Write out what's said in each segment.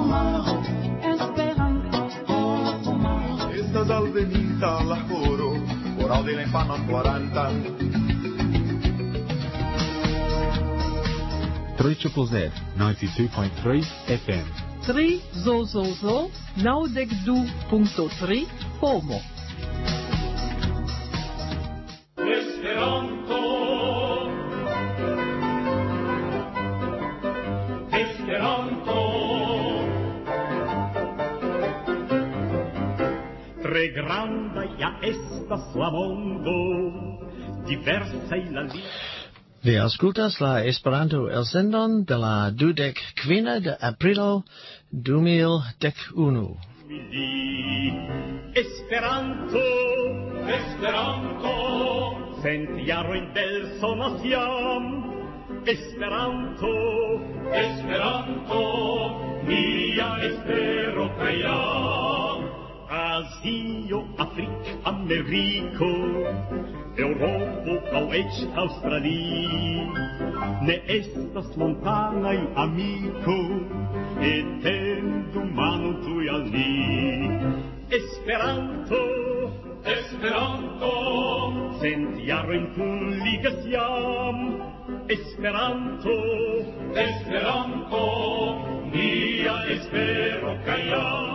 pomaro, Esperanto pomaro. Estas alvenita la juro, por audire infano 40. 3ZZZ 92.3 FM. 3 ZZZ 92.3 Pomo. Esperanto, Esperanto, tre granda ja estas la mondo, diversaj la lingvoj. Vi aŭskultas la Esperanto elsendon de la 25 de aprilo 2011. Esperanto, Esperanto, cent jarojn del sonas jam. Esperanto, Esperanto, nia espero kaj jam. Azio, Afrik, Ameriko, Eŭropo aŭ eĉ Aŭstrali, ne estas montanaj amiko, etendu manon tuj al ni. Esperanto, Esperanto, cent jarojn kunligas jam. Esperanto, Esperanto, nia espero kaj jam.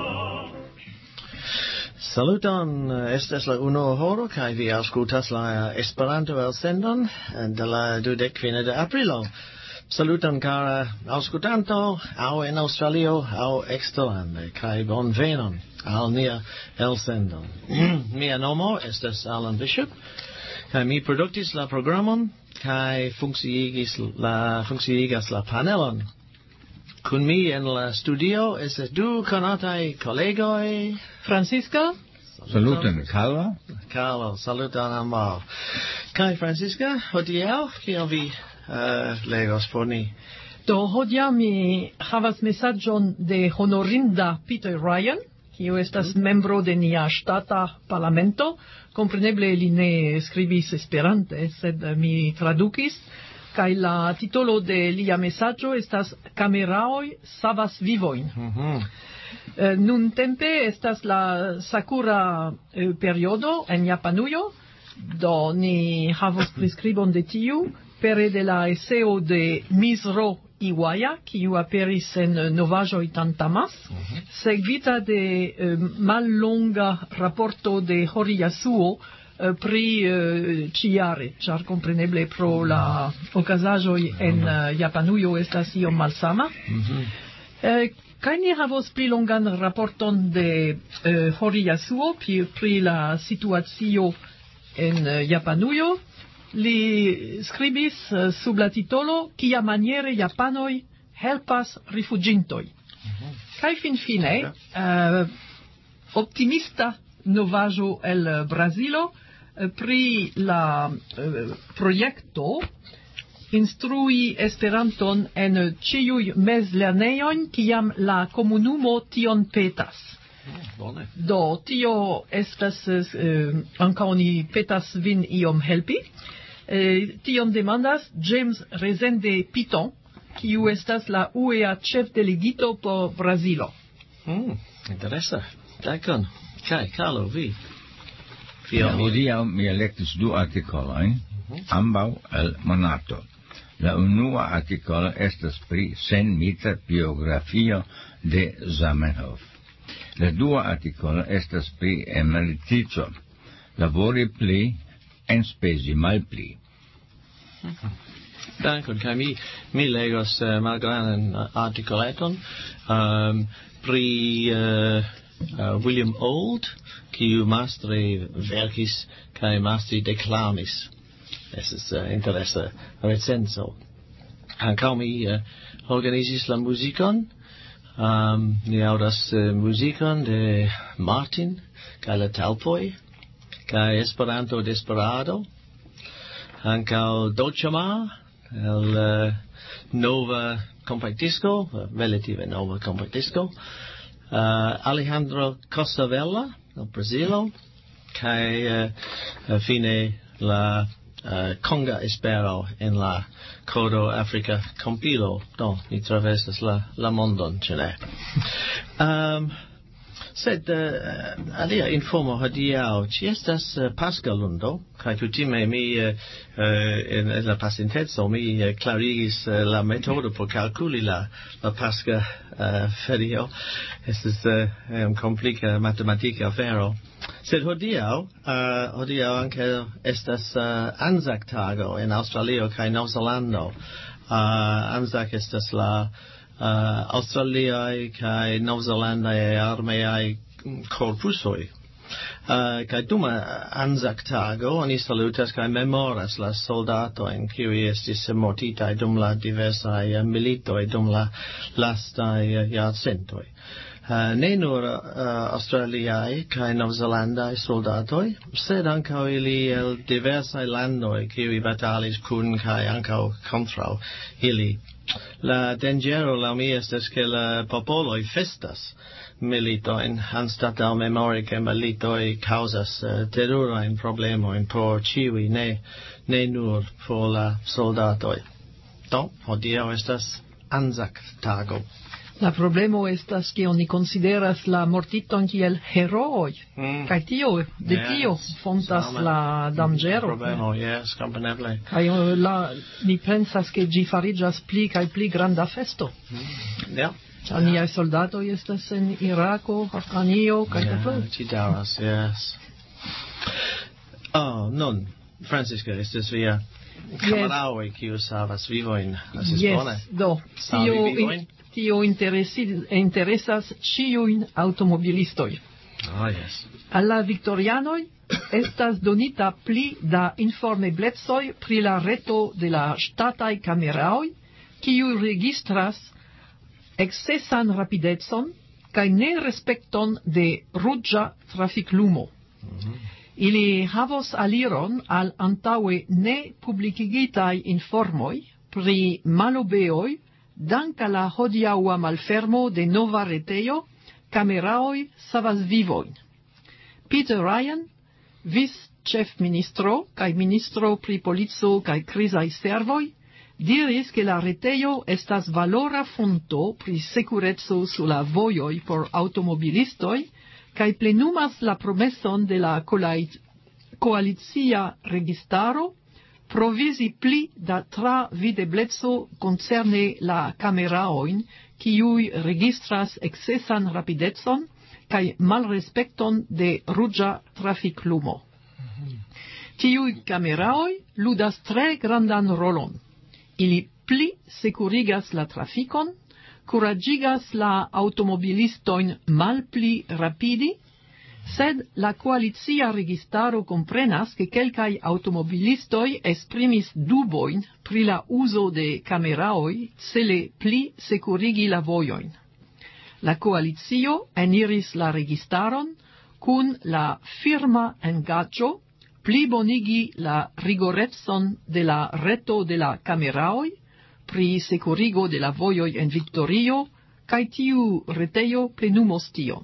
Saluton, estas la unua horo, kaj vi aŭskultas la Esperanto elsendon de la 25 de aprilo. Saluton, kara aŭskultanto, aŭ en Aŭstralio, aŭ eksterlande, kaj bonvenon al nia elsendon. Mia nomo estas Alan Bishop, kaj mi produktis la programon, kaj funkciigas la panelon. Kun mi en la studio estas du konataj kolegoj. Francisca. Saluton, Carlo. Carlo, saluton ambaŭ. Kaj Francisca, hodiaŭ, kiel vi legos por ni? Do hodiaŭ mi havas mesaĝon de honorinda Peter Ryan, kiu estas membro de nia ŝtata parlamento. Kompreneble li ne skribis Esperante, sed mi tradukis. Kaj la titolo de lia mesaĝo estas Kameraoj savas vivojn. Nuntempe estas la sakura periodo en Japanujo, do ni havos priskribon de tiu pere de la eseo de Mizro Iwaya, kiu aperis en Novaĵoj Tantamas, sekvita de mallonga raporto de Horiyasuo pri ĉiare, ĉar kompreneble pro la okazaĵoj en Japanujo estas iom malsama. Kaj ni havos pli longan raporton de Horiyasuo pri la situacio en Japanujo. Li skribis sub la titolo Kiamaniere japanoj helpas rifuĝintoj. Kaj finfine optimista novaĵo el Brazilo pri la projekto instrui Esperanton en ĉiuj mezlernejoj, kiam la komunumo tion petas. Bone. Do tio estas ankaŭ ni petas vin iom helpi. Tion demandas James Rezende Piton, kiu estas la UEA ĉefdelegito por Brazilo. Interesa. Dankon. Kaj, Carlo, vi? Hodiaŭ mi elektis du artikolojn, ambaŭ el Monato. La unua artikolo estas pri senmita biografio de Zamenhof. La dua artikolo estas pri emeritico, labori pli, enspezi malpli. Dankon, kaj mi legos malgrandan artikoleton pri William Old, kiu mastre verkis kaj mastre deklamis. Estas interesa recenzo. Ankaŭ mi organizis la muzikon. Ni aŭdas muzikon de Martin kaj la Talpoj kaj Esperanto Desperado. Ankaŭ Doĉama el nova kompaktdisko, relative nova kompaktdisko. Alejandro Costavella, el Brazilo, kaj fine la conga espero en la codo Africa compilo do ni travesas la mondon cene. Sed alia informo hodiaŭ ci estas Pasca lundo kaj kutime mi en la pasinteco mi klarigis la metodo por kalkuli la Pasca ferio. Estas komplika matematika afero. Sed hodiaŭ ankaŭ estas Anzac tago en Aŭstralio kaj Novzelando. Anzac estas la Australiae kai Novzelandae armeae corpusoi. Kai duma Anzac tago oni salutas kai memoras la soldatoin kiui estis mortitai dum la diversae militoi dum la lastae jarcentoi. Ne nur Australiae kai Novzelandae soldatoi, sed ankaŭ ili el diversae landoi kiui batalis kun kai ankaŭ kontraŭ ili. La dangero la mi estas ke la popoloj festas militoin anstataŭ memori ke militoj kaŭzas terurajn problemojn por ĉiuj, ne nur por la soldatoj. Do, hodiaŭ estas Anzac tago. La problemo estas ke oni konsideras la mortiton kiel herooj. Kaj tio fontas la danĝero. Problemo, yes, kompreneble. Kaj ni pensas ke ĝi fariĝas pli kaj pli granda festo. Ja. Ĉar niaj soldatoj estas en Irako, Afganio kaj plu. Ci daŭras, yes. Nun, Francisca, estas via kameraoj kiu savas vivojn. Yes, do, tio interesas ĉiujn aŭtomobilistoj. Yes. Al la viktorianoj estas donita pli da informeblecoj pri la reto de la ŝtataj kameraoj, kiuj registras ekcesan rapidecon kaj nerespekton de ruĝa trafiklumo. Ili havos aliron al antaŭe ne publikigitaj informoj pri malobeoj dank al la hodiaŭa malfermo de nova retejo Kameraoj savas vivojn. Peter Ryan, vic-ĉefministro kaj ministro pri polico kaj krizaj servoj, diris ke la retejo estas valora fonto pri sekureco sur la vojoj por aŭtomobilistoj kaj plenumas la promeson de la koalicia registaro provisi pli da travidebleco koncerne la kameraojn, kiuj registras ekcesan rapidecon kaj malrespekton de ruĝa trafiklumo. Tiuj kameraoj ludas tre grandan rolon. Ili pli sekurigas la trafikon, kuraĝigas la aŭtomobilistojn malpli rapidi, sed la koalicia registaro komprenas ke kelkaj aŭtomobilistoj esprimis dubojn pri la uzo de kameraoj cele pli sekurigi la vojojn. La koalicio eniris la registaron kun la firma engaĝo plibonigi la rigorecon de la reto de la kameraoj pri sekurigo de la vojoj en Viktorio, kaj tiu retejo plenumos tion.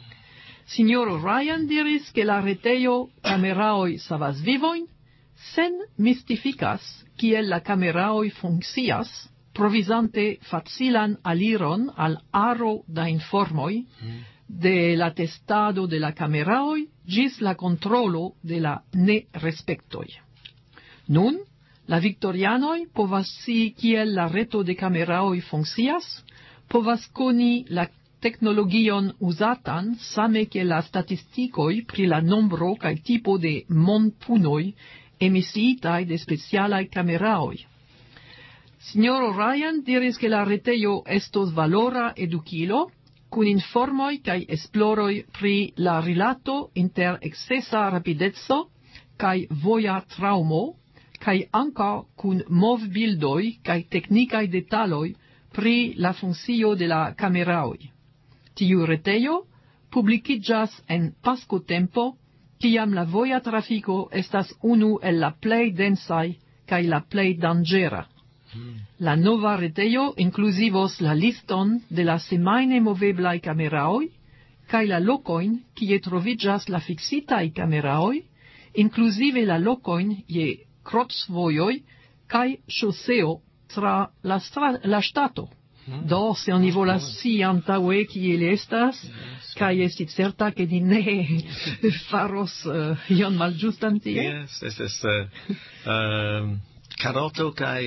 Signoro Ryan diris ke la retejo kameraoj savas vivojn, sen mistifikas kiel la kameraoj funkcias, provizante facilan aliron al aro da informoj, de la testado de la kameraoj ĝis la kontrolo de la nerespektoj. Nun, la viktorianoj povas scii kiel la reto de kameraoj funkcias, povas koni la teknologion uzatan same kiel la statistikoj pri la nombro kaj tipo de monpunoj emisiitaj de specialaj kameraoj. Signoro Ryan diris ke la retejo estos valora edukilo, kun informoj kaj esploroj pri la rilato inter ekscesa rapideco kaj voja traŭmo, kaj ankaŭ kun movbildoj kaj teknikaj detaloj pri la funkcio de la kameraoj. Tiu retejo publikiĝas en paskotempo, kiam la voja trafiko estas unu el la plej densaj kaj la plej danĝera. La nova retejo inkluzivos la liston de la semajne moveblaj kameraoj kaj la lokojn kie troviĝas la fiksitaj kameraoj, inkluzive la lokojn je crocvojoj kaj ŝoseo tra la ŝtato. Do, se oni volas scii antaŭe kiel estas, kaj esti certa ke ni ne faros ion malĝustan tie. Yes, estas karoto kaj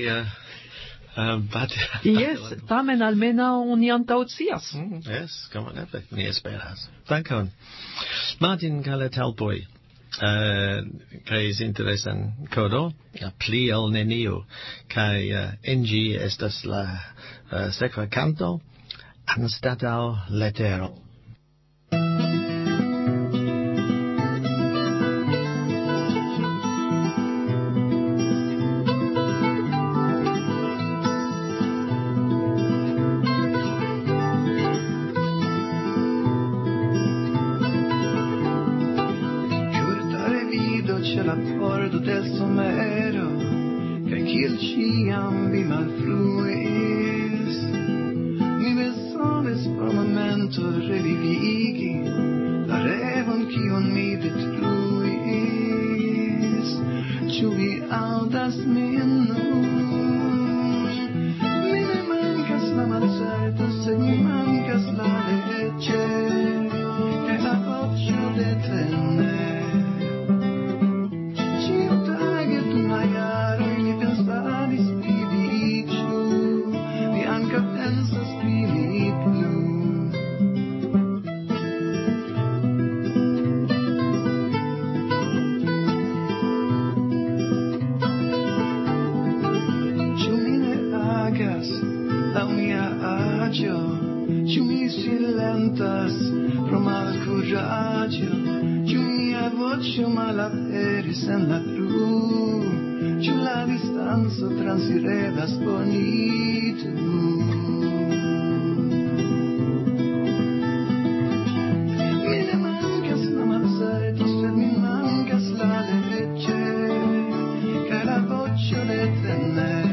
Yes, tamen almenaŭ oni antaŭscias. Yes, kompreneble, mi esperas. Dankon. Martin Kalatalpoj kreis interesan kodo, pli ol neniu, kaj en ĝi estas la sekva kanto anstataŭ letero. C'è la porta del somero che kiel ciam vi malfruis mi besones por momento revivigi la revon kion mi detruis ĉu vi aŭdas min nun mi ne mankas la malcerto sed mi mankas la leĝe kaj la voĉo de tener. Ĉu mi silentas pro malkuraĝo? Ĉu mia voĉo malaperis en la bru? Ĉu la distanco transiredas por ni du? Mi ne mankas la malcerto, sed mi mankas la leĝe kaj la voĉo de tener.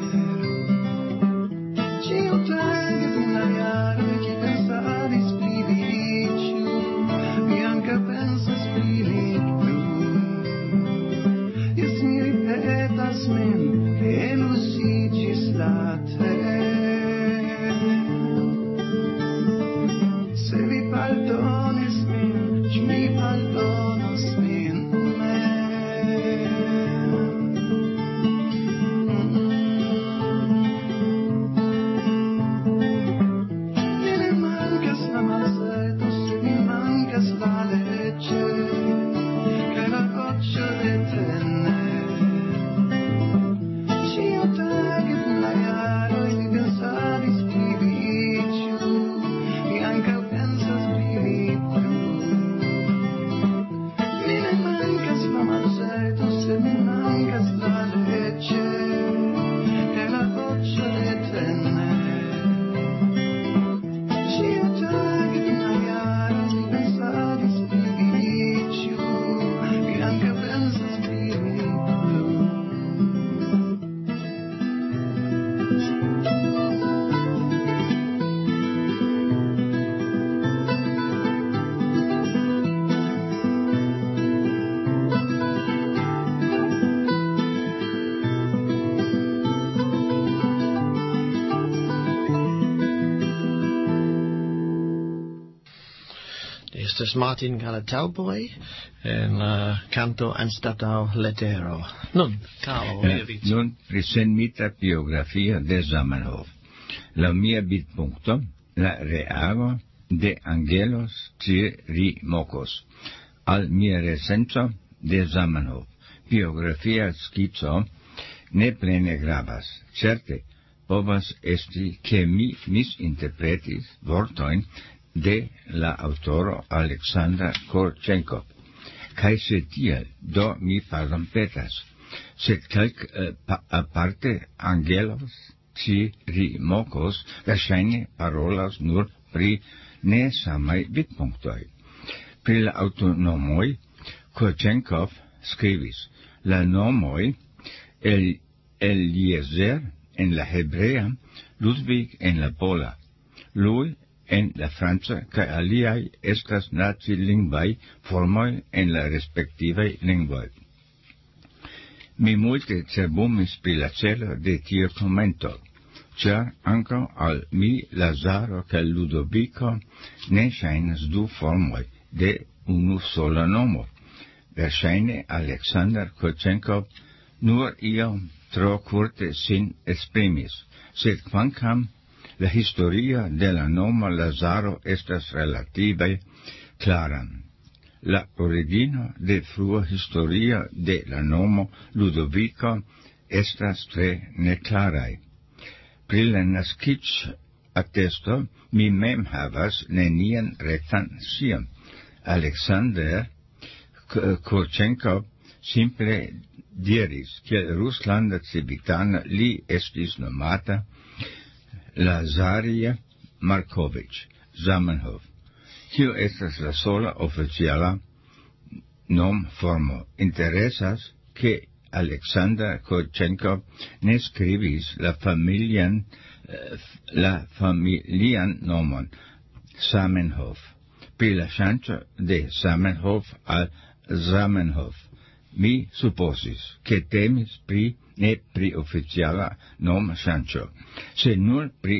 Estas Martin Kalatalpoj en la canto anstataŭ letero. Nun, Carlo, nun presenmita biografia de Zamenhof. La mia vidpunkto, la reago de Angelos Tsirimokos al mia recenzo de Zamenhof. Biografia skizo ne plene gravas. Certe, povas esti ke mi misinterpretis vortojn de la autoro Alexandra Korchenkov. Kaj se tiel, do mi pardonpetas. Sed kelk aparte Angelos Tsirimokos verŝajne parolas nur pri ne samaj vidpunktoj. Pri la aŭtonomoj Korchenkov skribis: la nomoj Eliezer en la hebrea, Ludwig en la pola, Louis en la franca, kaj aliaj estas nacilingvaj formoj en la respektivaj lingvoj. Mi multe cerbumis pri la celo de tiu momento, ĉar ankaŭ al mi Lazaro kaj Ludovico ne ŝajnas du formoj de unu sola nomo. Verŝajne Aleksandr Kurĉenkov nur iom tro kurte sin esprimis, sed kvankam la historio de la nomo Lazaro estas relative clara. La origino de frua historio de la nomo Ludovico estas tre neclaraj. Pri la naskiĝatesto mi mem havas nenian retan scion. Aleksandr Kurĉenkov simple diris, ke ruslanda civitano li estis nomata Lazarij Markovich Zamenhof. Tio estas la sola oficiala nom formo. Interesas ke Aleksandr Kurĉenkov ne skribis la familian nomon Zamenhof. Pri la ŝanĝo de Zamenhof al Zamenhof mi supozis ke temis ne pri oficiala nom ŝanĝo, sed nur pri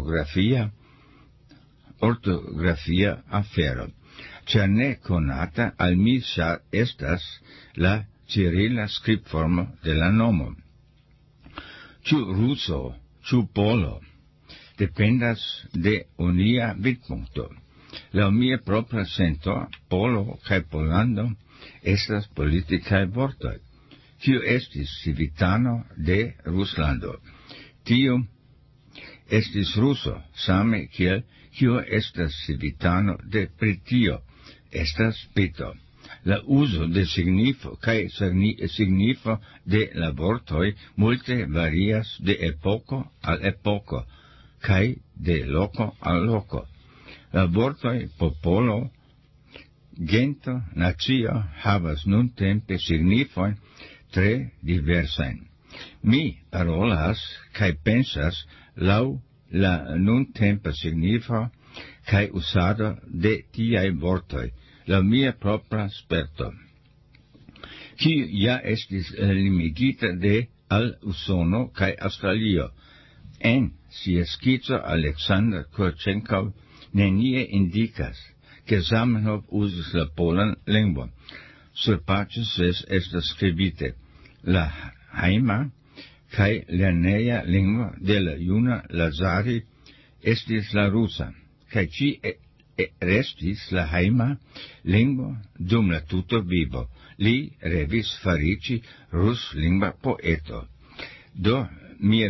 ortografia afero, ĉar ne konata al mi estas la cirila skribformo de la nomo. Ĉu ruso, ĉu polo, dependas de onia vidpunkto. Laŭ mia propra sento, Polo kaj Pollando estas politikaj vortoj. Kiu estis civitano de Ruslando? Tiu estis ruso, same kiel kiu estas civitano de Britio, estas brito. La uzo de signifo kaj signifo de la vortoj multe varias de epoko al epoko kaj de loko al loko. La vortoj popolo, gento, nacio havas nuntempe signifojn tre diversajn. Mi parolas kaj pensas laŭ la nuntempa signifo kaj usado de tiaj vortoj, laŭ mia propra sperto, kiu ja estis limigita al Usono kaj Aŭstralio. En sia skico Aleksandr Kurĉenkov nenie indikas ke Zamenhof uzis la polan lingvon. Surpaĉe estas skribite la hejma kaj lerneja lingvo de la juna Lazari estis la rusa, kaj ĝi restis la hejma lingvo dum la tuta vivo. Li revis fariĝi ruslingva poeto. Do mia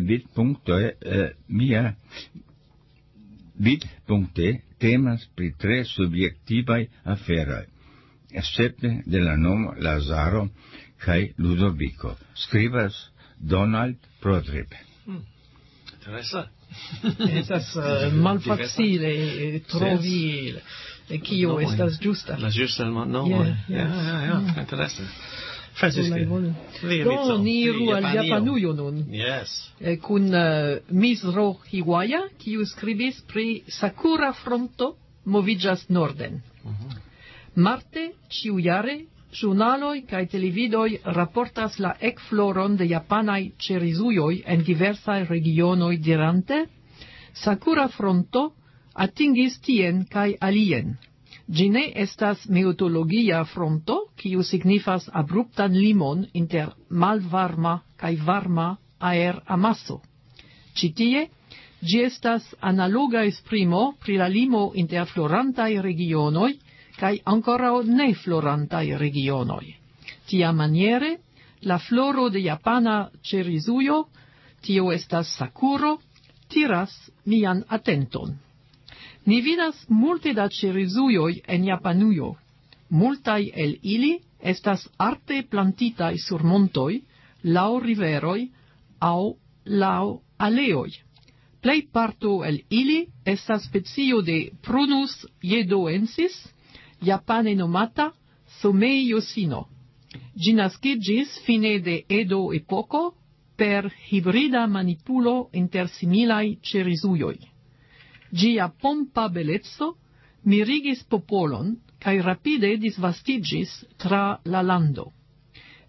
vidpunkte temas pri tre subjektivaj aferoj, escepte de la nomo Lazaro kaj Ludovico. Skribas Donald Prodrip. Interesa. Estas malfacile trovi kio estas ĝusta. La ĝusta nomo. Ja. Interesa. Francisco, do ni iru al Japanujo nun. Yes. Kun Mizro Hiwaya, kiu skribis pri Sakura fronto moviĝas norden. Marte ĉiujare ĵurnaloj kaj televidoj raportas la ekfloron de japanaj ĉerizujoj en diversaj regionoj dirante: Sakura fronto atingis tien kaj alien. Ĝi ne estas meteologia fronto, kiu signifas abruptan limon inter malvarma kaj varma aeramaso. Ĉi tie ĝi estas analoga esprimo pri la limo inter florantaj regionoj kaj ankoraŭ ne florantaj regionoj. Tiamaniere la floro de japana ĉerizujo, tio estas sakuro, tiras mian atenton. Ni vidas multe da ĉerizujoj en Japanujo. Multaj el ili estas arte plantitaj sur montoj, laŭ riveroj aŭ laŭ aleoj. Plejparto el ili estas specio de Prunus jedoensis, japane nomata Someijosino. Ĝi naskiĝis fine de Edo-epoko per hibrida manipulo inter similaj ĉerizujoj. Ĝia pompa beleco mirigis popolon kaj rapide disvastiĝis tra la lando.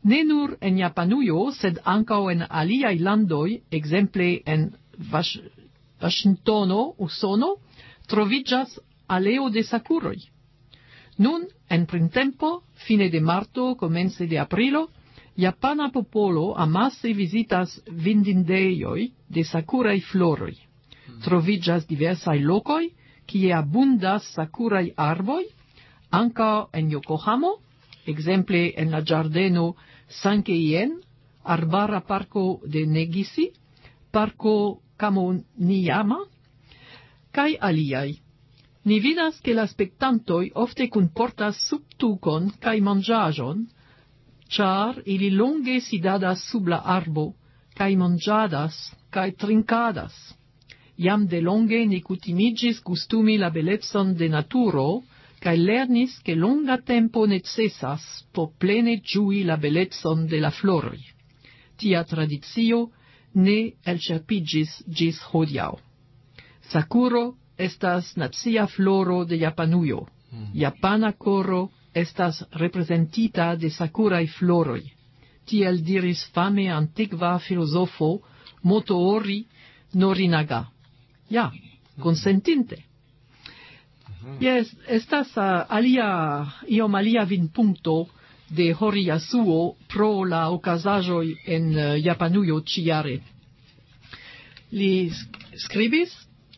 Ne nur en Japanujo, sed ankaŭ en aliaj landoj, ekzemple en Vaŝingtono, Usono, troviĝas aleo de sakuroj. Nun, en printempo, fine de marto, komence de aprilo, japana popolo amase visitas vendindejoj de sakuraj floroj. Troviĝas diversaj lokoj, kie abundas sakuraj arboj, ankaŭ en Yokohamo, ekzemple en la ĝardeno Sankeien, arbara parko de Negisi, parko Kamonijama, kaj aliaj. Ni vidas, ke la spektantoj ofte kunportas subtukon kaj manĝaĵon, ĉar ili longe sidadas sub la arbo, kaj manĝadas kaj trinkadas. Jam de longe ni kutimiĝis gustumi la belecon de naturo, kaj lernis, ke longa tempo necesas por plene ĝui la belecon de la floroj. Tia tradicio ne elĉerpiĝis ĝis hodiaŭ. Sakuro estas nacia floro de Japanujo. Japana koro estas reprezentita de sakuraj floroj. Tiel diris fame antikva filozofo Motoori Norinaga. Ja, konsentinte. Yes, estas iom alia vidpunkto de Hori Yasuo pro la okazaĵoj en Japanujo ĉiare. Li skribis: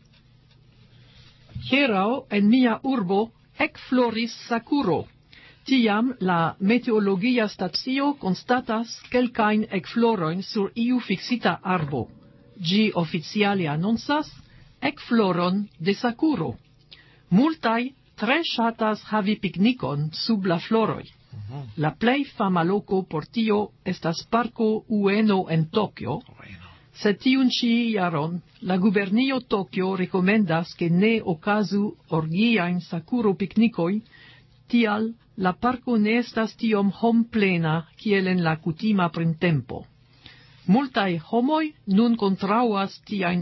hieraŭ en mia urbo ekfloris sakuro. Tiam la meteologia stacio konstatas kelkajn ekflorojn sur iu fiksita arbo. Ĝi oficiale anoncas ekfloron de sakuro. Multaj tre ŝatas havi piknikon sub la floroj. La plej fama loko por tio estas parko Ueno en Tokio, sed tiun ĉi jaron la gubernio Tokio rekomendas ke ne okazu orgiajn sakuro-piknikoj, tial la parko ne estas tiom homplena kiel en la kutima printempo. Multaj homoj nun kontraŭas tiajn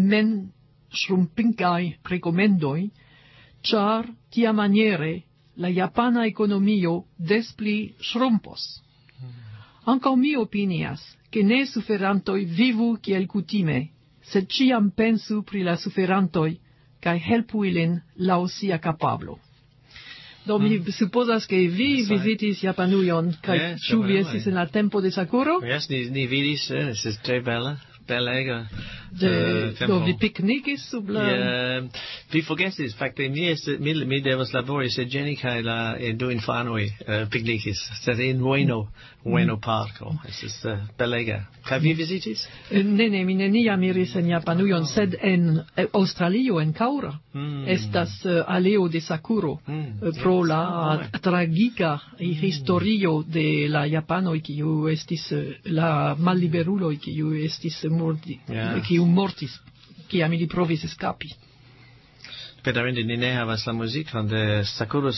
menŝrumpigaj rekomendoj, ĉar tiamaniere la japana ekonomio des pli ŝrumpos. Ankaŭ mi opinias, ke ne suferantoj vivu kiel kutime, sed ĉiam pensu pri la suferantoj kaj helpu ilin laŭ sia kapablo. Do mi supozas, ke vi vizitis Japanujon, kaj ĉu vi estis en la tempo de sakuro? Yes, ni vidis, estis tre belega. Do vi piknikis sub la... Vi forgesis, fakte, mi devas labori, sed ĝeni kaj la du infanoj piknikis, sed en Ueno parko, estis belega. Kaj vi vizitis? Ne, mi neniam iris en Japanujon, sed en Aŭstralio, en Kaŭra, estas aleo de sakuro, pro la tragika historio de la japanoj, kiu estis la malliberuloj, kiu estis kiu mortis, kiam ili provis eskapi. Pedarinde ni ne havas la muzikon de Sakuro,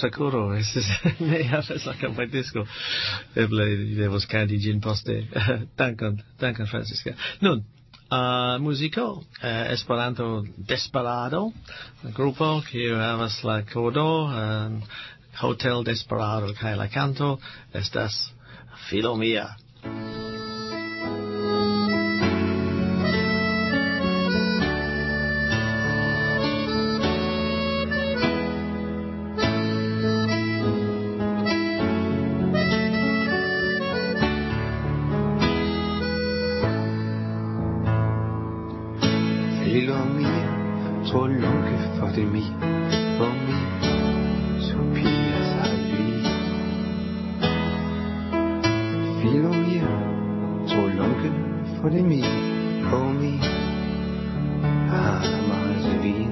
ne havas la kompaktisko. Eble ni devos kandi ĝin poste. Dankon, Francisca. Nun, muziko, Esperanto Desperado, grupo kiu havas la kodo Hotel Desperado, kaj la kanto estas Filo mia. Filo mia, tro lunge for det mi, for mi, sopiras al vi. Filo mia, tro lunge for det mi, for mi, amas vin.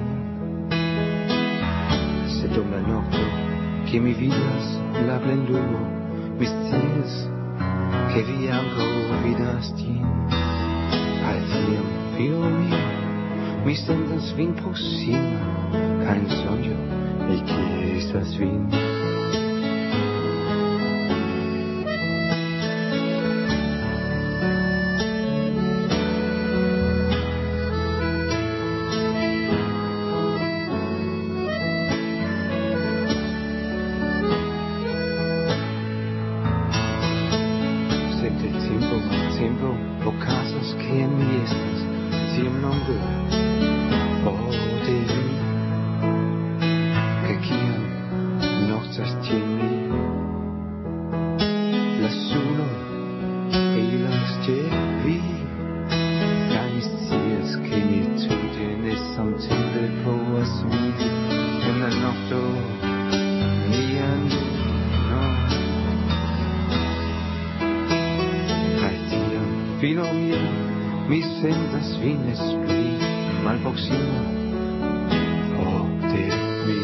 Se dum la nocto, che mi vidas la blendumo, mi scias, che vi ankaŭ vidas tin. Al tiam, filo mia, mi sentas vin proxima, kaj en sonĝo mi kisas vin. suoni nella notte mia no. Tia, filo mio, mi sentas fin esprit mal proximo oh de mi.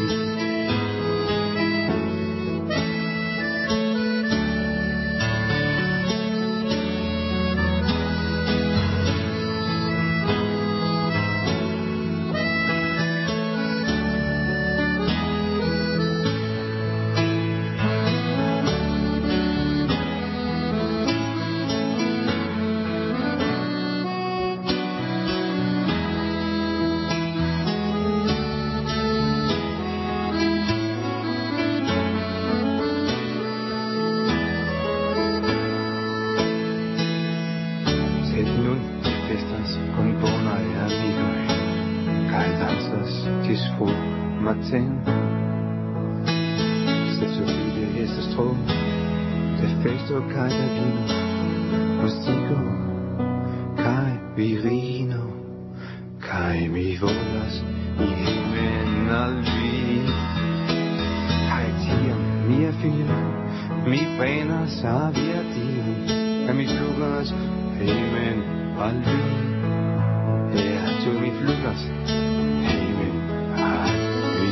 Se så vidt hestestrå, det festo kai da vino, musico, kai virino, kai mi volas i himmen alvi. Kai tiam, mia filo, mi prenas aviatim, kai mi flugas himmen alvi. Tu mi flugas himmen alvi.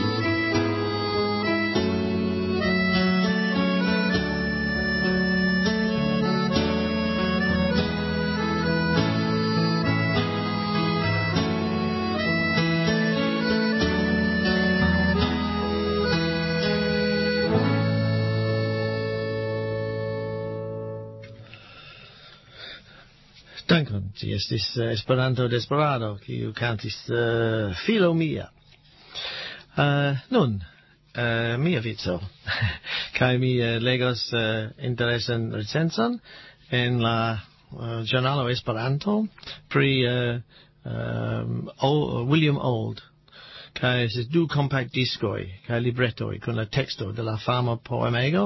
Dankon, ci estis Esperanto Desperado, kiu cantis Filo mia. Nun, mia vico, kai mi legos interesan recenson en la giornalo Esperanto pri William Old, kai estis du compact discoi, kai librettoi, con la texto de la fama poemego,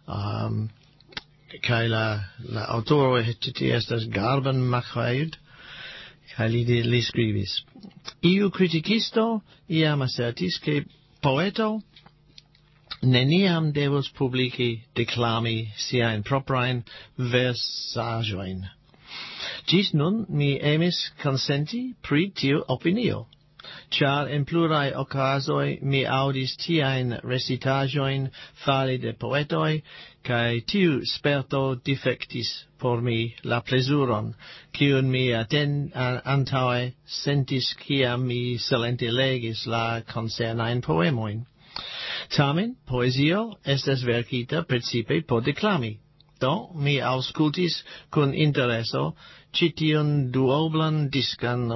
kai la autoro heciti estas Garben Machaid, kai li scribis. Iu criticisto iam assertis che poeto neniam devus publici declami siain proprain versajoin. Gis nun mi emis consenti pri tiu opinio, char in plurai occasoi mi audis tiain recitajoin fali de poetoi, cae tiu sperto defectis por mi la plesuron, cium mi antaue sentis ciam mi silente legis la concernain poemoin. Tamen, poesio estes verkita principe por declami. Do, mi auscultis cun intereso citiun duoblan discan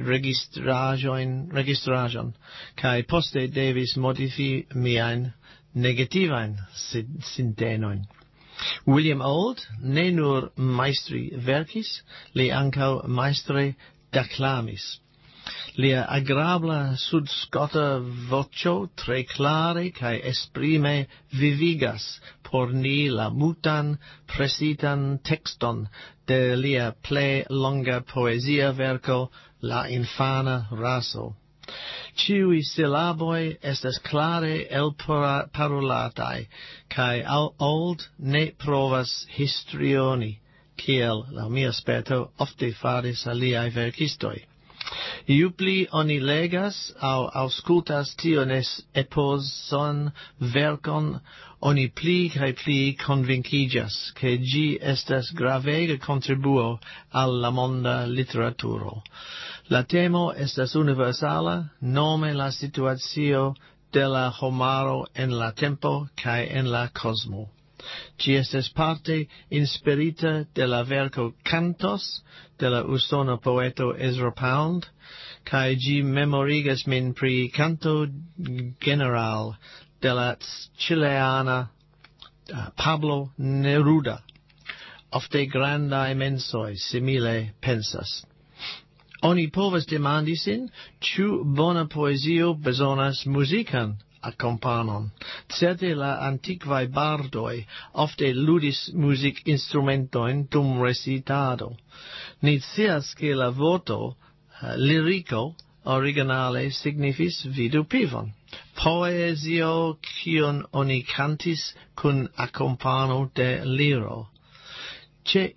registrajon, cae poste devis modifi miain negativain sintenoin. William Old ne nur maestri verkis, li ancau maestre declamis. Lia agrabla sud-scota vocio tre clare cae esprime vivigas por ni la mutan presitan texton de lia ple longa poesia verco La infana raso. Ciui syllaboi estas clare elparolatai, cae Old ne provas histrioni, kiel la mia sperto ofte faris aliai verkistoi. Iu pli oni legas au auscultas tion eposon verkon, oni pli cae pli convincigas che gi estas gravega contribuo al la monda literaturo. La temo estas universala, nome la situatio de la homaro en la tempo cae en la cosmo. Gi estes parte inspirita de la verco Cantos de la usona poeto Ezra Pound, cae gi memorigas min pri canto general de la chileana Pablo Neruda. Ofte grandae mensoi simile pensas. Oni povas demandi sin, ciu bona poesio besonas musican accompanon. Certe la antiquae bardoi ofte ludis music instrumentoin dum recitado. Ni scias che la voto lirico originale signifis vidu privon. Poesio kiun oni cantis kun accompano de liro. Ce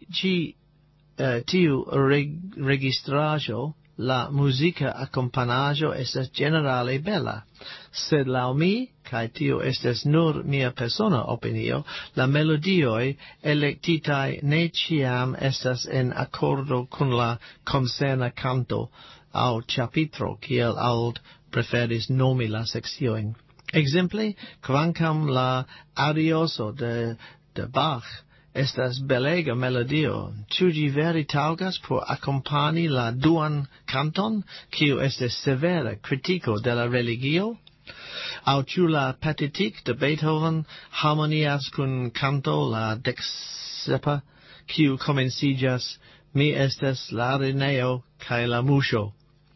tiu registrajo la musica accompanajo estas generale bella, sed lau mi, cae tio estes nur mia persona opinio, la melodioi electitai ne ciam estas en accordo kun la concerna canto au chapitro, kiel Auld preferis nomi la seccionin. Exemple, quancam la arioso de Bach estas belega melodio, ĉu ĝi vere taŭgas por akompani la duan canton, kiu estis severa kritiko de la religio? Aŭ ĉu la Pathetique de Beethoven harmonias kun canto la deksepa, kiu komenciĝas mi estas la areneo kaj la muŝo?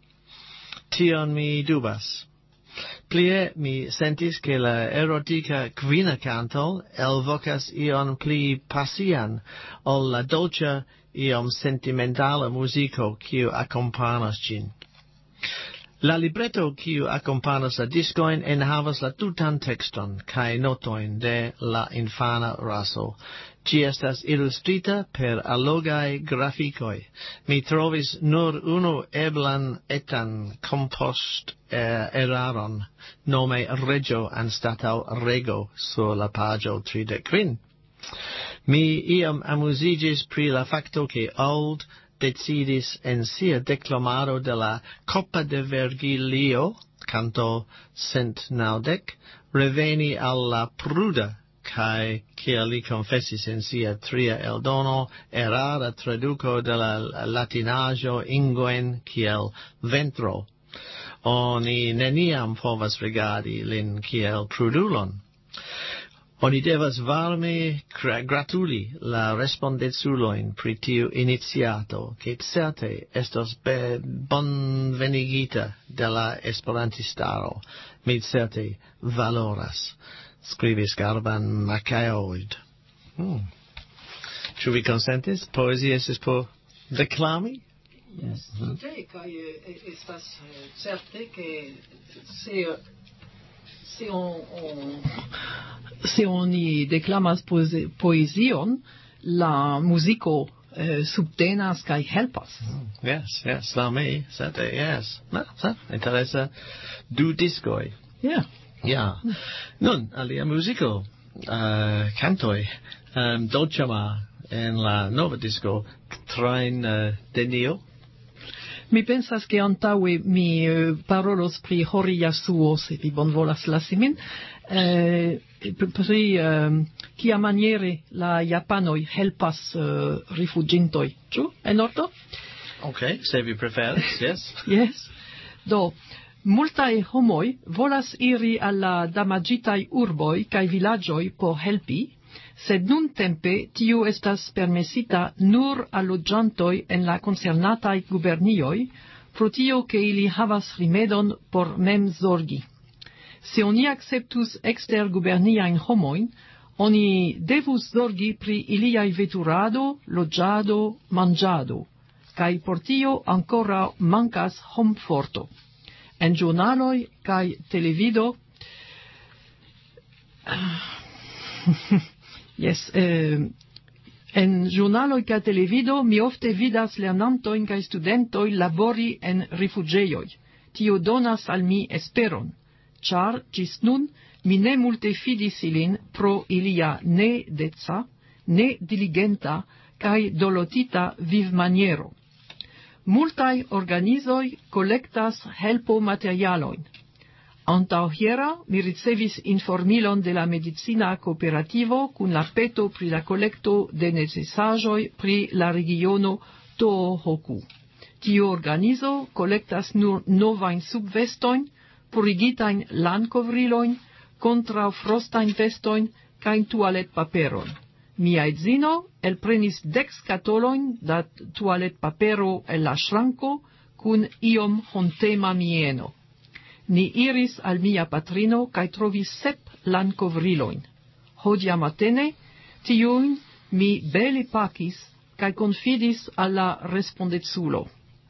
Tion mi dubas. Plie mi sentis che la erotica kvina canto elvocas ion pli pasian ol la dolcia iom sentimentala musico kiu accompanas gin. La libretto kiu accompanas la discoin enhavas la tutan texton kai notoin de la infana raso. Ci estas illustrita per allogai graficoi. Mi trovis nur unu eblan etan compost eraron, nome regio anstatau rego sur la pagio 35. Mi iam amusigis pri la facto che Auld decidis en sia declamado de la Coppa de Vergilio, canto 190, reveni al la pruda kai kiel li confessis en sia tria eldono erara traduco de la latinajo inguen kiel ventro. Oni neniam povas rigardi lin kiel prudulon. Oni devas varme gratuli la respondezuloin pri tiu iniciato, che certe estos bonvenigita de la esperantistaro. Mi certe valoras. Scribis Garban Macaoid. Ĉu vi consentis? Poesia estis por deklami? Yes. Kaj estas certe que se oni deklamas poezion, la muziko subtenas kaj helpas. Yes, la mi, certe, yes. Interesa du discoi. Yeah. Ja. Nun, alia musico, cantoi, dolciama en la nova disco, train de Nio. Mi pensas che antaŭe mi parolos pri Hori-Yasuo, se vi bonvolas lasi min, pri kiamaniere la japanoj helpas rifuĝintoj, ĉu en ordo? Okay, se vi preferis, yes. Yes. Do, multae homoi volas iri al la damagitai urboi kai vilaĝoj por helpi, sed nuntempe tiu estas permesita nur al loĝantoj en la koncernataj gubernioj, pro tio ke ili havas rimedon por mem zorgi. Se oni akceptus eksterguberniajn homojn, oni devus zorgi pri iliaj veturado, loĝado, manĝado, kaj por tio ankoraŭ mankas homforto. En giornaloj kaj televido en giornaloj kaj televido mi ofte vidas lernantojn kaj studentoj labori en rifuĝejoj. Tio donas al mi esperon, ĉar ĝis nun mi ne multe fidis ilin pro ilia nedeca, nediligenta kaj dolotita vivmaniero. Multaj organizoj kolektas helpo materialojn. Antaŭhiera mi ricevis informilon de la medicina kooperativo kun la peto pri la kolekto de necesaĵoj pri la regiono Tohoku. Tiu organizo kolektas nur novajn subvestojn, purigitajn lankovrilojn, kontraŭ frostajn vestojn kaj tualetpaperon. Mia edzino elprenis 10 skatolojn da tualetpapero el la ŝranko kun iom hontema mieno. Ni iris al mia patrino kaj trovis 7 lankovrilojn. Hodiaŭ matene tiujn mi bele pakis kaj konfidis al la respondeculo.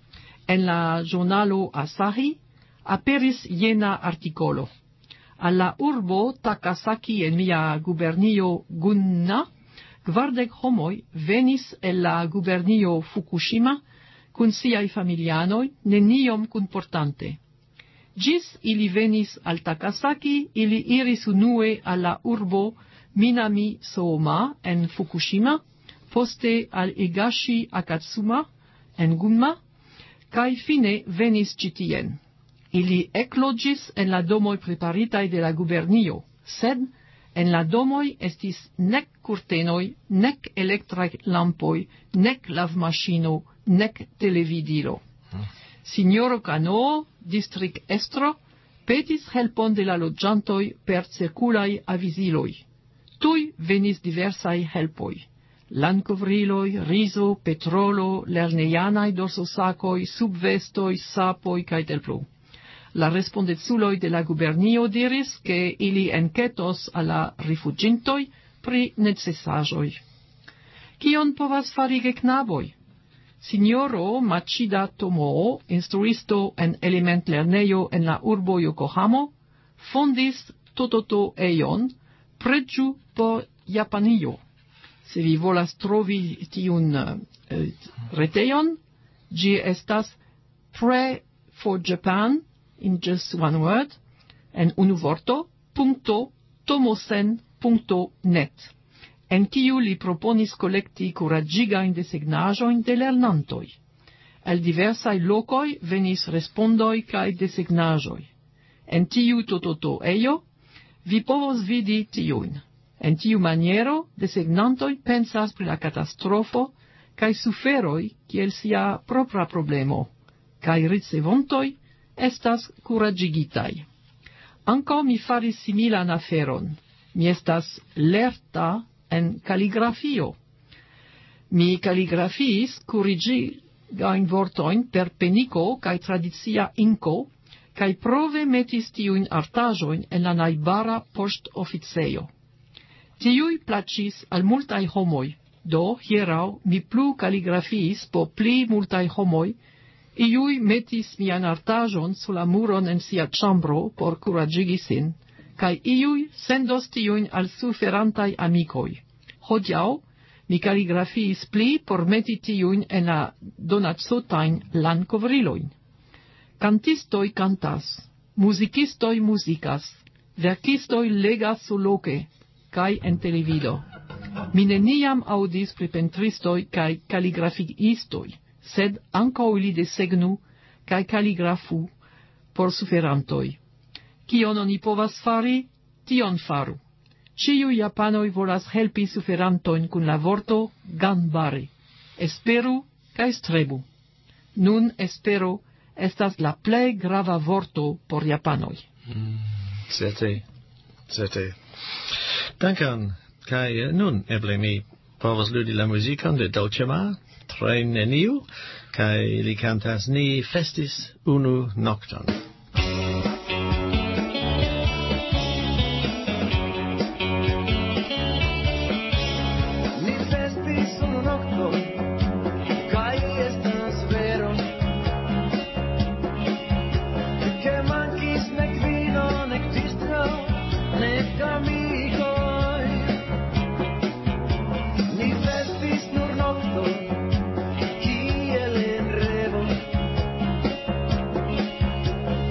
en la giornalo Asahi aperis jena articolo. Al la urbo Takasaki en mia gubernio Gunma, 40 homoi venis el la gubernio Fukushima kun siai familianoi, neniom kunportante. Gis ili venis al Takasaki, ili iris unue al la urbo Minami Sooma en Fukushima, poste al Higashi Akatsuma en Gunma, kai fine venis citien. Ili eclogis en la domoi preparitai de la gubernio, sed en la domoi estis nec curtenoi, nec electrae lampoi, nec lavmaschino, nec televidilo. Signoro Cano, district estro, petis helpon de la loĝantoj per circulai avisiloi. Tuj venis diversai helpoi. Lankovriloi, riso, petrolo, lernejanai dorsosakoi, subvestoi, sapoi, kaj tel plu. La respondeculoi de la gubernio diris che ili enquetos alla rifugintoi pri necessaĵoj. Kion povas fari geknaboj? Signoro Machida Tomoo, instruisto en elementlernejo en la urbo Yokohamo, fondis Tototo Eion, preĝu por Japanio. Se vi volas trovi tiun retejon, ĝi estas Pray for Japan, in just one word, en unu vorto, .tomosen.net, en kiu li proponis kolekti kuraĝigajn desegnaĵojn de lernantoj. El diversaj lokoj venis respondoj kaj desegnaĵoj. En tiu tototo-ejo vi povos vidi tiujn. En tiu maniero desegnantoj pensas pri la katastrofo kaj suferoj kiel sia propra problemo, kaj ricevontoj estas kuraĝigitaj. Ankaŭ mi faris similan aferon. Mi estas lerta en kaligrafio. Mi kaligrafiis kuraĝigajn vortojn per peniko kaj tradicia inko, kaj prove metis tiujn artaĵojn en la najbara poŝtoficejo. Tiuj plaĉis al multaj homoj, do hieraŭ mi plu kaligrafiis por pli multaj homoj. Iuj metis mian artaĵon sur la muron en sia ĉambro por kuraĝigi sin, kaj iuj sendos tiujn al suferantaj amikoj. Hodiaŭ mi kaligrafiis pli por meti tiujn en la donacotajn lankovrilojn. Kantistoj kantas, muzikistoj muzikas, verkistoj legas surloke kaj en televido. Mi neniam aŭdis pri pentristoj kaj kaligrafiistoj, sed ankaŭ ili desegnu kaj kaligrafu por suferantoj. Kion oni povas fari, tion faru. Ĉiuj japanoj volas helpi suferantojn kun la vorto ganbare. Esperu kaj strebu. Nun espero estas la plej grava vorto por japanoj. Certe. Dankon. Kaj nun eble mi povas ludi la muzikon de Dolĉe Mar, tre neniu, kaj li kantas Ni festis unu nokton. Ni festis unu nokton, kaj estas vero, ke mankis nek vino, nek bistro, nek amikoj. Ni festis nur nokton, kiel en revo,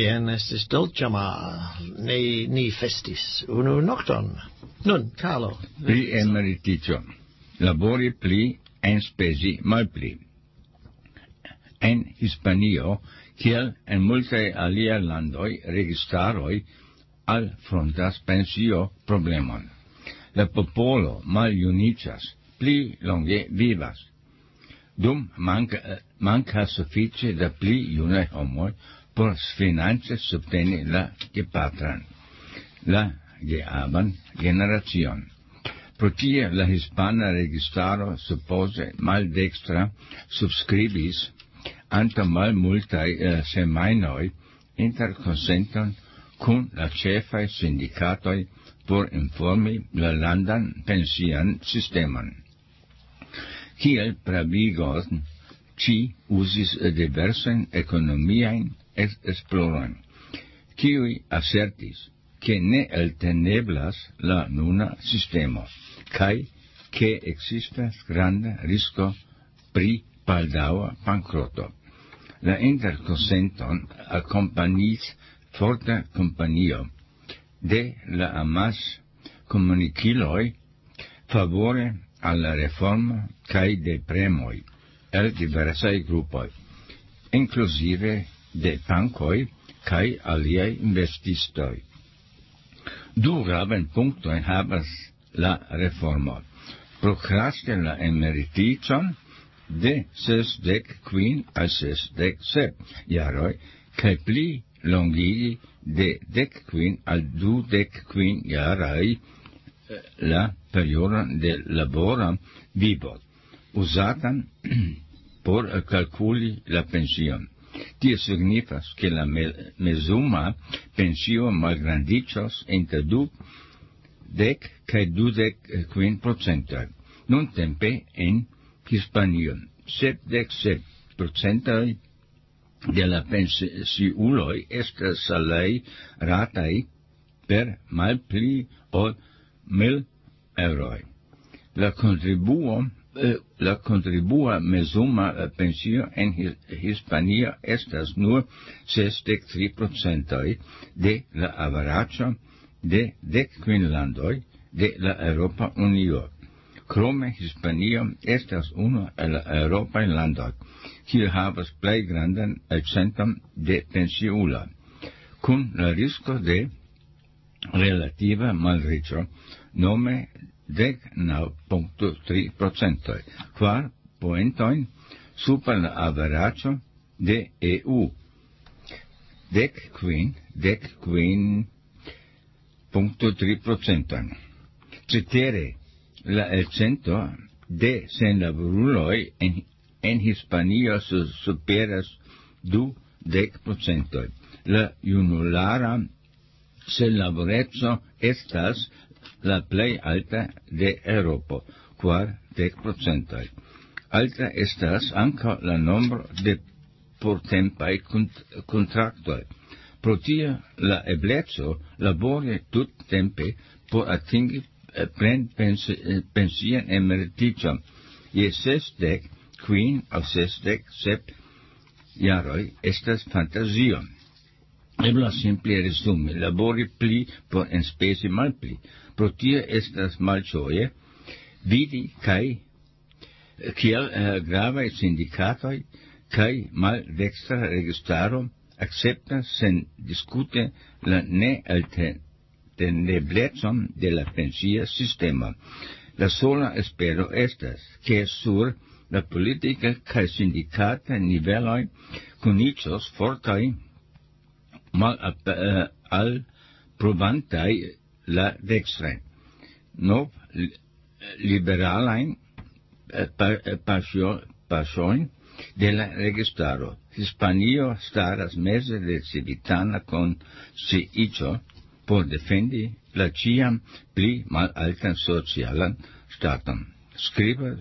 bien estis dolĉama, ni festis unu nokton. Nun, Carlo. Pri emeritico. Labori pli, enspezi malpli. En Hispanio, kiel en multaj aliaj landoj, registaroj alfrontas pensio problemon. La popolo maljuniĝas, pli longe vivas. Dum manca sufiĉe da pli junaj homoj por finance subteni la gepatran, la geaban generacion. Pro tie la hispana registaro suppose maldekstra subscribis antaŭ malmultaj semajnoj interkonsenton kun la ĉefaj sindikatoj por informi la landan pensian sistemon. Kiel pravigon ci uzis diversajn ekonomiajn esplorojn, kiuj asertis ke ne elteneblas la nuna sistemo, kaj ke ekzistas granda risko pri baldaŭa bankroto. La interkonsenton akompanis forta kompanio de la amas komunikiloj favore al la reformo kaj de premoj el diversaj grupoj, inkluzive de bankoj kaj aliaj investistoj. Du gravan punktojn havas la reformo: prokrasti la emeriticon de 65 al 67 jaroj kaj pli longigi de 15 al 25 jaroj la periodon de labora vivo, uzatan por kalkuli la pension. Tio signifas ke la mezuma pensio malgrandiĝos inter 10 kaj 25%. Nuntempe en Hispanio 77% de la pensiuloj estas salajrataj per malpli ol 1,000 euroj. La kontribua mezuma pensio en Hispanio estas nur 63% de la averaĝo de 15 landoj de la Eŭropa Unio. Krome Hispanio estas unu el la eŭropaj landoj, kiu havas plej grandan elĉenton de pensiuloj, kun la risko de relativa malriĉo, nome 19.3%, 4 poentojn super la averaĝo de EU. 15.3%. Cetere, la elcento de senlaboruloj en Hispanio superas 20%. La junulara senlaboreco estas la plej alta de Eŭropo, 40%. Alta estas ankaŭ la nombro de portempaj kontraktoj. Pro tio la ebleco labori tuttempe por atingi pensian emeritiĝon je 65 aŭ 67 jaroj estas fantazio. Eblas simple resumi, labori pli por enspezi malpli. Pro tio estas malĝoje vidi kaj kiel gravaj sindikatoj kaj maldekstra registaro akceptas sendiskute la neelteneblecon de la pensia sistemo. La sola espero estas ke sur la politika kaj sindikata niveloj kuniĝos fortaj alprovantaj la dekstrajn, nov liberalajn paŝojn de la registaro. Hispanio staras meze de civitana konsciiĝo por defendi la ĉiam pli malaltan socialan staton. Skribas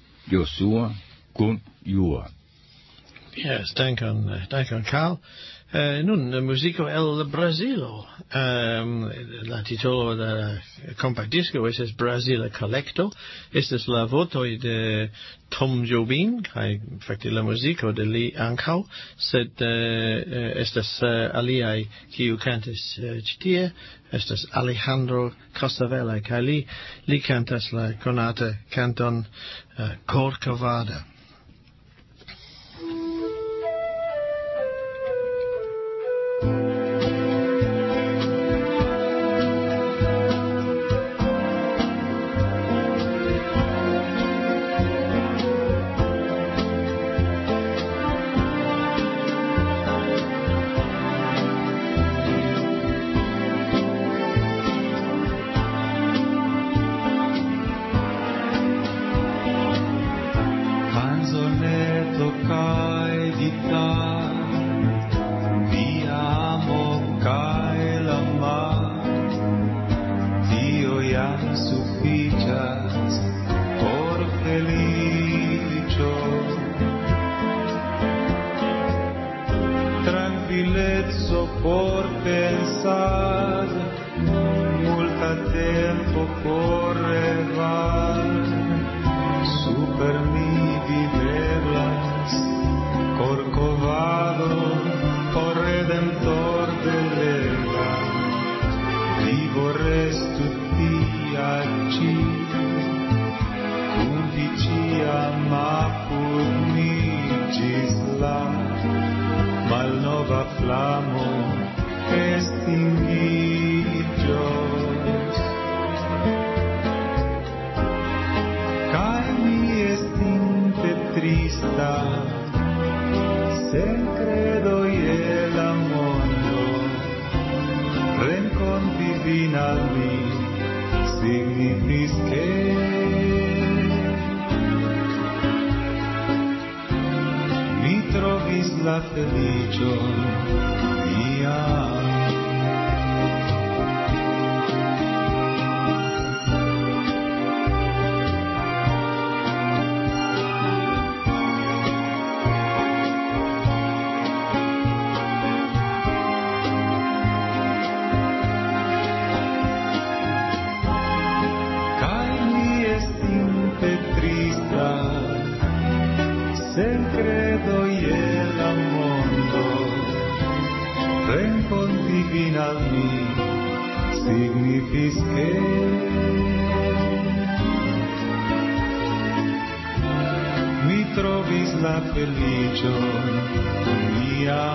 Joshua kun Jua. Yes, dankon, Carl. Nun, musico el Brasilo. La titolo de la compact disco es Brasila Collecto. Esta es la voto de Tom Jobim, kai fakte la musico de li ancau, sed estas aliai kiu cantas ĉi tie, estas Alejandro Costavella, kai li cantas la konata canton Corcovado. Por pensar, multa tempo correva, super mi viveblas, Corcovado, o redentor de lega, vivo restu tia ci, cum vicia mapud nigis la, malnova flamo extinguigios. Cae mi estinte trista, sen credo ie la mondo, renconti vin al mi, signifis che mi trovis la felicion mia. Al mi signifis che mi trovis la felicion mia.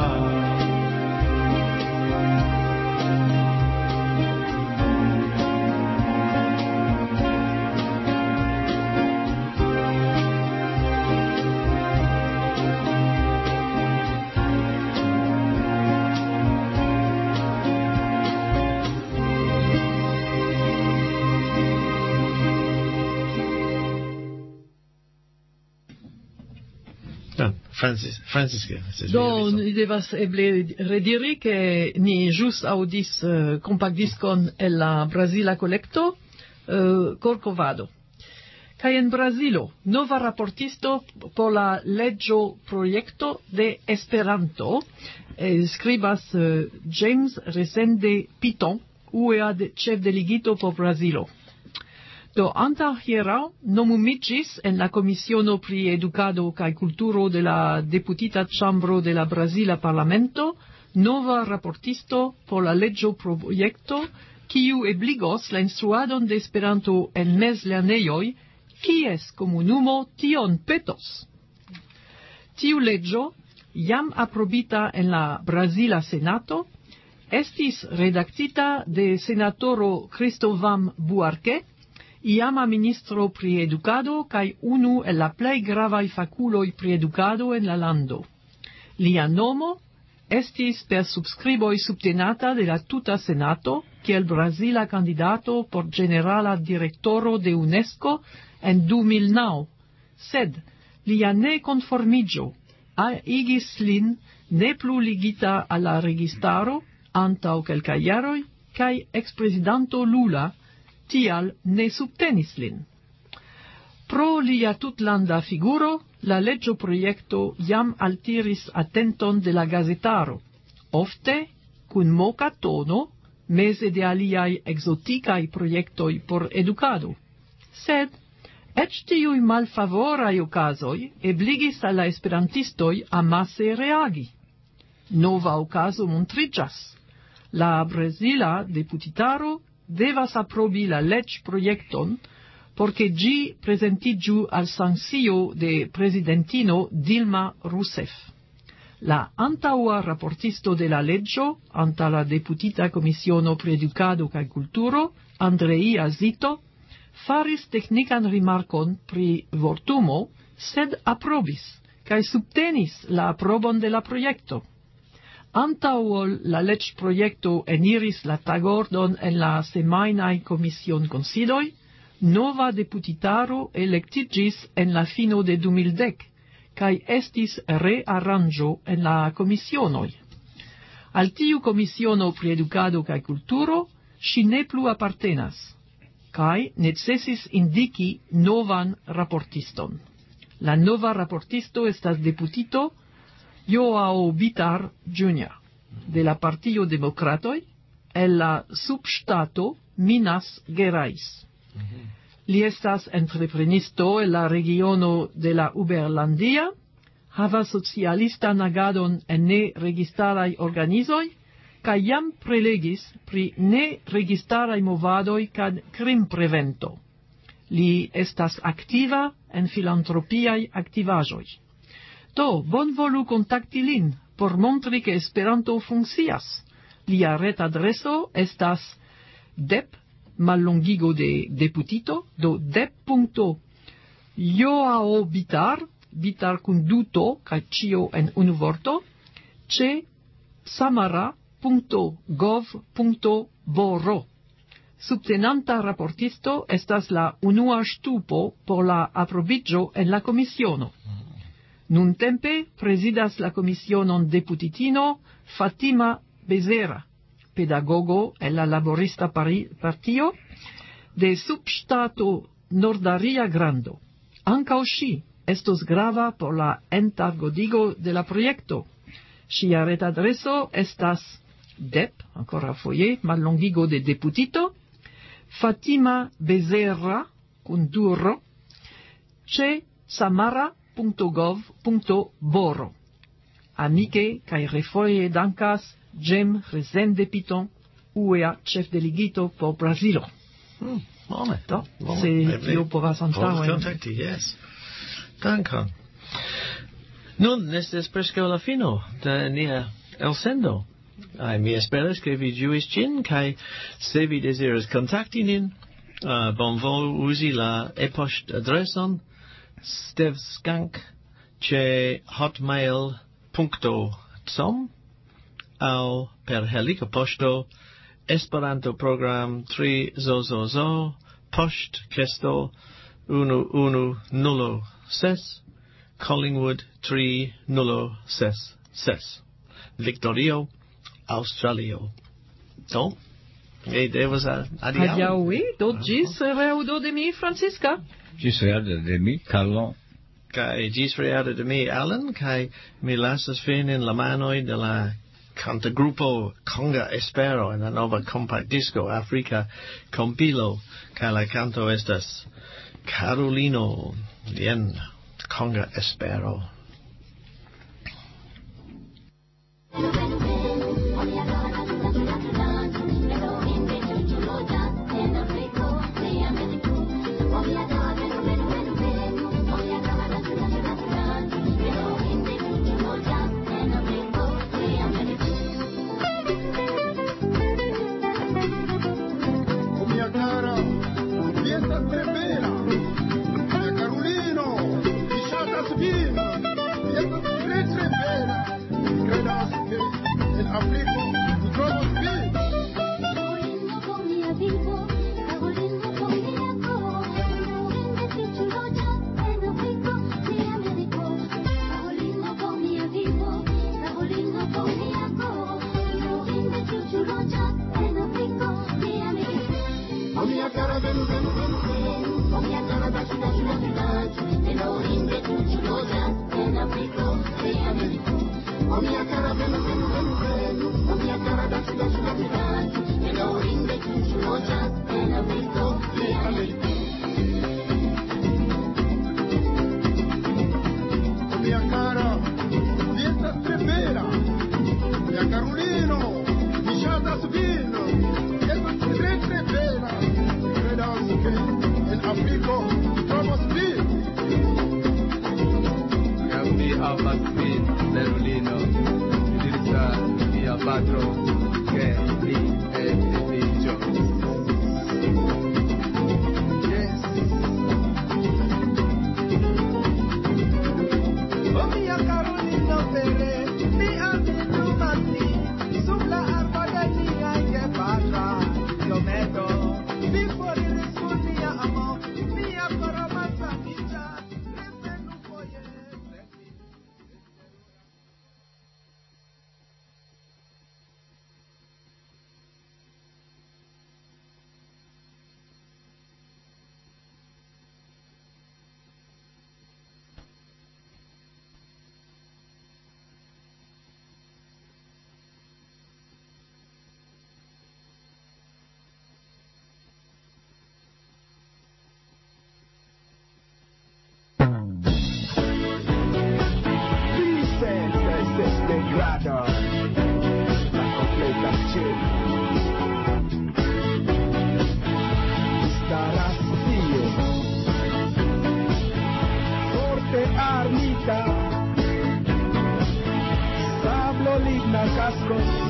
Francisca. Do, ni devas eble rediri che ni just audis compact discon el la Brasila Collecto, Corcovado. Kai en Brasilo, nova raportisto por la leggio proyecto de Esperanto, skribas James Resende Piton, UEA chef delegito por Brasilo. Do antaŭ hieraŭ nomumiĝis en la Komisiono pri Edukado kaj Kulturo de la Deputita Ĉambro de la Brazila Parlamento nova raportisto por la leĝo projekto, kiu ebligos la instruadon de Esperanto en mezlernejoj, kies komunumo tion petos. Tiu leĝo, jam aprobita en la Brazila Senato, estis redaktita de senatoro Cristóvão Buarque, iama ministro pri edukado kaj unu el la plej gravaj fakuloj pri edukado en la lando. Lia nomo estis per subskriboj subtenata de la tuta Senato kiel brazila kandidato por ĝenerala direktoro de UNESCO en 2009, sed lia nekonformiĝo igis lin ne plu ligita al la registaro antaŭ kelkaj jaroj kaj eksprezidanto Lula tial ne subtenis lin. Pro lia tutlanda figuro, la leggio proiecto jam altiris attenton de la gazetaro. ofte kun moka tono, meze de aliaj ekzotikaj projektoj por edukado. Sed eĉ tiuj malfavoraj okazoj ebligis al la esperantistoj amase reagi. Nova okazo montriĝas. La brazila deputitaro devas aprobi la leĝprojekton por ke ĝi prezentiĝu al sankcio de prezidentino Dilma Rousseff. La antaŭa raportisto de la leĝo anta la deputita komisiono pri edukado kaj kulturo, Andreia Zito, faris teknikan rimarkon pri vortumo, sed aprobis kaj subtenis la aprobon de la projekto. Antaŭ ol la leĝprojekto eniris la tagordon en la semajnaj komisionkonsiloj, nova deputitaro elektiĝis en la fino de 2010, kaj estis rearanĝo en la komisionoj. Al tiu komisiono pri edukado kaj kulturo ŝi ne plu apartenas, kaj necesis indiki novan raportiston. La nova raportisto estas deputito Joao Bitar Jr. de la Partio Demokratoj el la subŝtato Minas Gerais. Li estas entreprenisto en la regiono de la Uberlandia, havas socialistan agadon en ne-registaraj organizoj, kaj jam prelegis pri ne-registaraj movadoj kaj krimprevento. Li estas aktiva en filantropiaj aktivaĵoj. Do, bonvolu kontakti lin por montri ke Esperanto funkcias. Lia retadreso estas dep mallongigo de deputito, do dep.joaobitar, bitar kun duto, kaj ĉio en unu vorto, ĉe samara.gov.br. Subtenanta raportisto estas la unua ŝtupo por la aprobiĝo en la komisiono. Nuntempe prezidas la komisionon deputitino Fatima Bezera, pedagogo en la laborista partio de subŝtato Nordaria Grando. Ankaŭ ŝi estos grava por la entargodigo de la projekto. Ŝia retadreso estas dep, ankorafoje, mallongigo de deputito, Fatima Bezerra, kun duro, ĉe samara.gov.br. Amike kaj refoje dankas Jem Rezende Piton, UEA ĉefdelegito por Brazilo. Bone. Se tio povas antaŭen. Kontakti, yes. Dankon. Nun, estis preskaŭ la fino de nia elsendo. Mi esperas ke vi ĝuis ĝin, kaj se vi deziras kontakti nin, bonvolu uzi la e-poŝtadreson stevskank@hotmail.com aŭ per helikopoŝto Esperanto program 300 poŝtkesto 1106 Collingwood 3066 Victorio, Australio. Do, devas adiaŭ. Adiaŭ, do ĝis reaŭdo de mi, Francisca. Ĝis reaŭdo de mi, Carlo. Kaj ĝis reaŭdo de mi, Alan, kaj mi lasas vin en la manoj de la cantagrupo Conga Espero en la nova compact disco Africa Compilo, kaj la canto estas Carolino, jen Conga Espero. Oh, mia cara, ven, Mia cara, dieta trepera, mia Carolino, mi chata subino, es trepera, credas que en Africo somos bien. Cambi Abasmin, Carolino, Dirsa, Via Patro, che lì è edificio. Yes. Oh mia Carolina Pere, mi amico Matti, sulla arpada mia che patra, io metto, mi fuori su mia amo, mia paramanza mia, nemmeno puoi Licenza es degrada, la completa chill. Estarás tío, forte armita, sablo ligna casco.